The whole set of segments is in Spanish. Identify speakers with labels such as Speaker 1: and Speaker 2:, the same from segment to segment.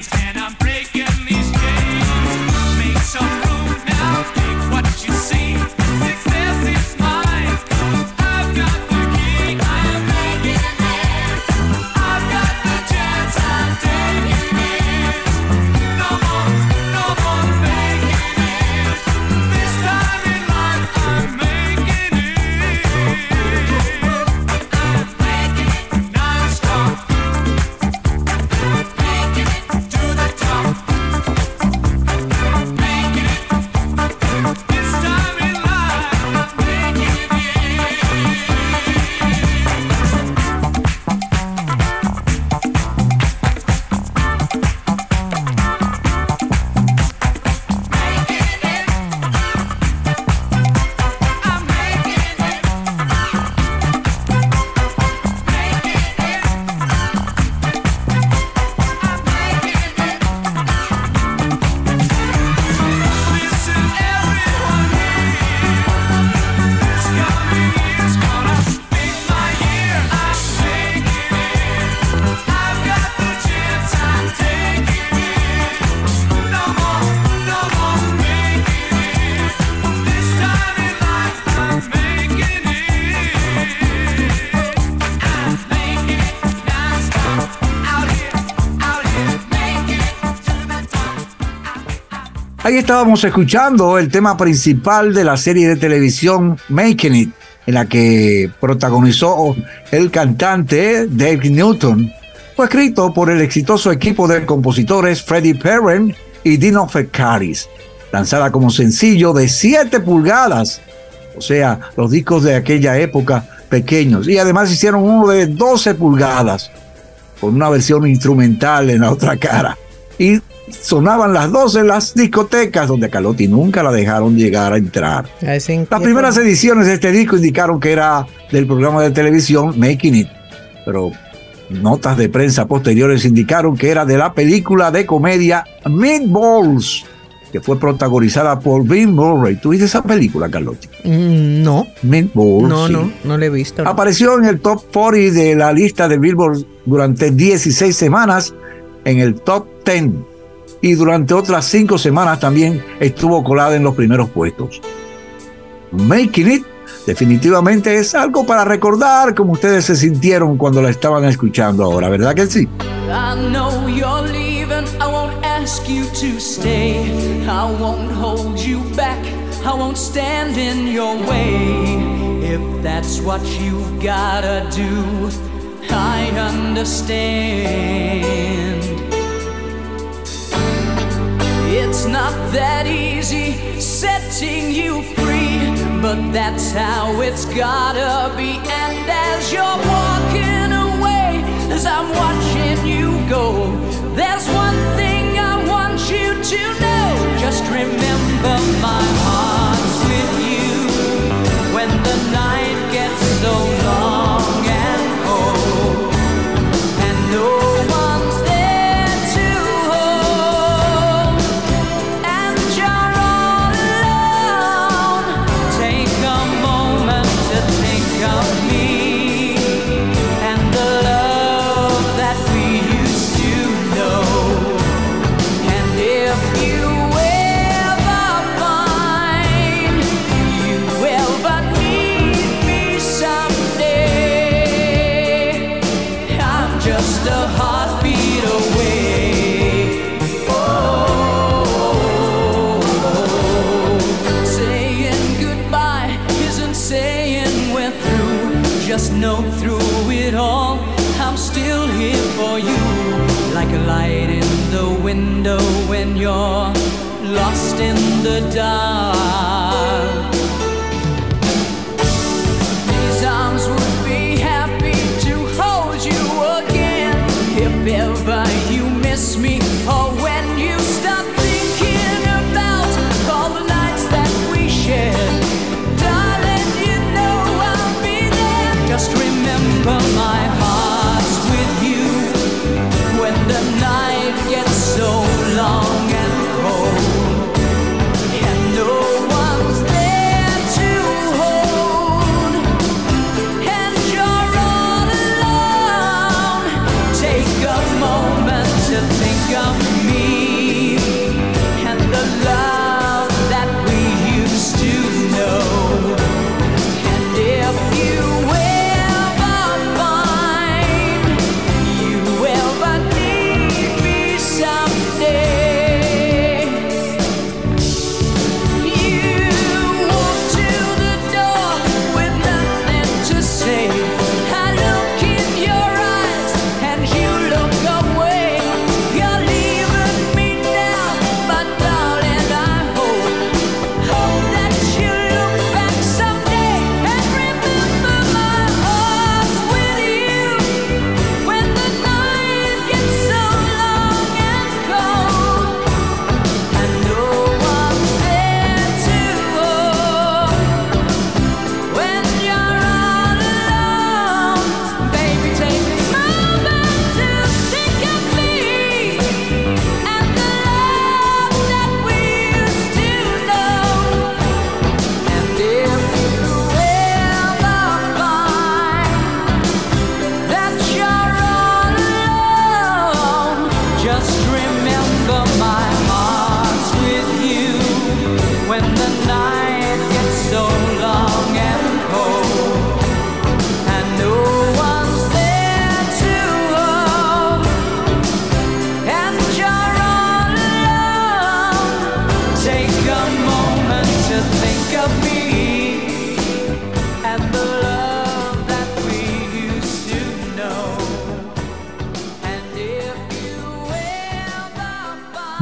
Speaker 1: Ahí estábamos escuchando el tema principal de la serie de televisión Making It, en la que protagonizó el cantante Dave Newton. Fue escrito por el exitoso equipo de compositores Freddie Perren y Dino Fekaris, lanzada como sencillo de 7 pulgadas, o sea, los discos de aquella época pequeños, y además hicieron uno de 12 pulgadas, con una versión instrumental en la otra cara, y sonaban las 12 en las discotecas, donde a Carlotti nunca la dejaron llegar a entrar. Las primeras ediciones de este disco indicaron que era del programa de televisión Making It, pero notas de prensa posteriores indicaron que era de la película de comedia Meatballs, que fue protagonizada por Bill Murray. ¿Tú viste esa película, Carlotti?
Speaker 2: No.
Speaker 1: Meatballs.
Speaker 2: No,
Speaker 1: sí.
Speaker 2: no la he visto.
Speaker 1: Apareció en el top 40 de la lista de Billboard durante 16 semanas, en el top 10. Y durante otras 5 semanas también estuvo colada en los primeros puestos. Making It definitivamente es algo para recordar como ustedes se sintieron cuando la estaban escuchando ahora, ¿verdad que sí?
Speaker 3: I know you're leaving, I won't ask you to stay. I won't hold you back, I won't stand in your way. If that's what you've gotta do, I understand. It's not that easy setting you free, but that's how it's gotta be. And as you're walking away, as I'm watching you go, there's one thing I want you to know. Just remember my heart's with you when the night gets so long and cold, and no one's there. Just know through it all, I'm still here for you, like a light in the window when you're lost in the dark. These arms would be happy to hold you again, if ever you miss me, or when you start thinking about all the nights that we shared. Just remember my heart's with you when the night gets so long and cold, and no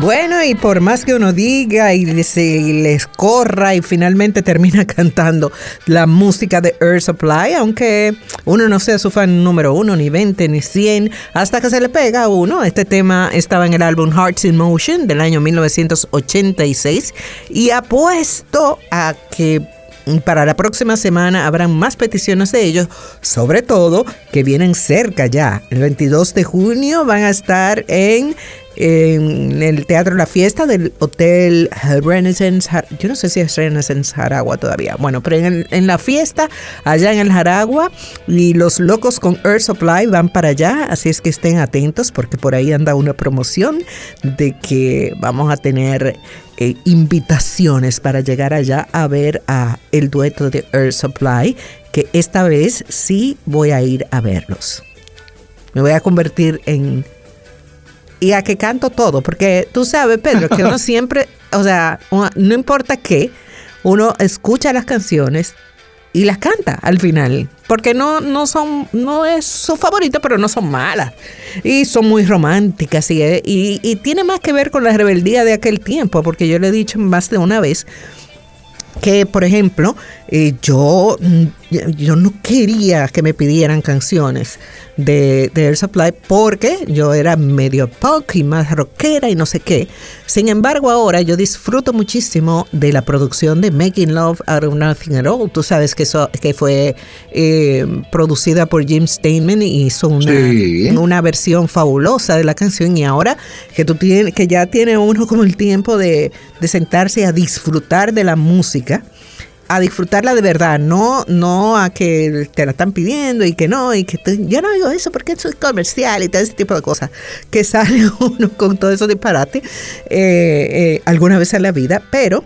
Speaker 2: Bueno, y por más que uno diga y les corra y finalmente termina cantando la música de Air Supply, aunque uno no sea su fan número 1, ni 20, ni 100, hasta que se le pega a uno. Este tema estaba en el álbum Hearts in Motion del año 1986 y apuesto a que para la próxima semana habrán más peticiones de ellos, sobre todo que vienen cerca ya. El 22 de junio van a estar en el Teatro La Fiesta del Hotel Renaissance. Yo no sé si es Renaissance Jaragua todavía. Bueno, pero en la fiesta allá en el Jaragua, y los locos con Air Supply van para allá, así es que estén atentos porque por ahí anda una promoción de que vamos a tener invitaciones para llegar allá a ver a el dueto de Air Supply, que esta vez sí voy a ir a verlos. Me voy a convertir y a que canto todo, porque tú sabes, Pedro, que uno siempre, o sea, no importa qué, uno escucha las canciones y las canta al final, porque no es su favorita, pero no son malas y son muy románticas y tiene más que ver con la rebeldía de aquel tiempo, porque yo le he dicho más de una vez que, por ejemplo, yo no quería que me pidieran canciones de Air Supply porque yo era medio punk y más rockera y no sé qué. Sin embargo, ahora yo disfruto muchísimo de la producción de Making Love Out of Nothing at All. Tú sabes que fue producida por Jim Steinman y hizo una versión fabulosa de la canción. Y ahora que ya tiene uno como el tiempo de sentarse a disfrutar de la música, a disfrutarla de verdad, no a que te la están pidiendo y que no, y que yo no digo eso porque eso es comercial y todo ese tipo de cosas, que sale uno con todo eso disparate alguna vez en la vida, pero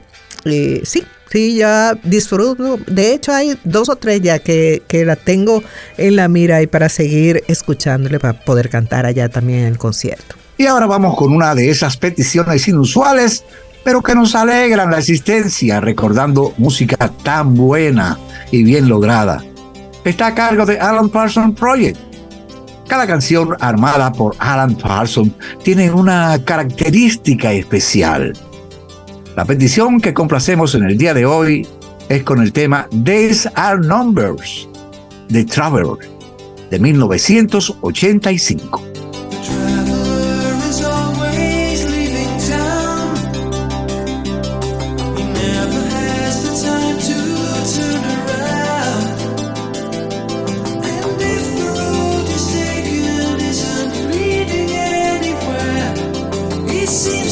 Speaker 2: sí, ya disfruto. De hecho, hay 2 o 3 ya que la tengo en la mira y para seguir escuchándole para poder cantar allá también en el concierto.
Speaker 1: Y ahora vamos con una de esas peticiones inusuales, pero que nos alegran la existencia, recordando música tan buena y bien lograda. Está a cargo de Alan Parsons Project. Cada canción armada por Alan Parsons tiene una característica especial. La petición que complacemos en el día de hoy es con el tema Days Are Numbers de Traveler de 1985.
Speaker 3: See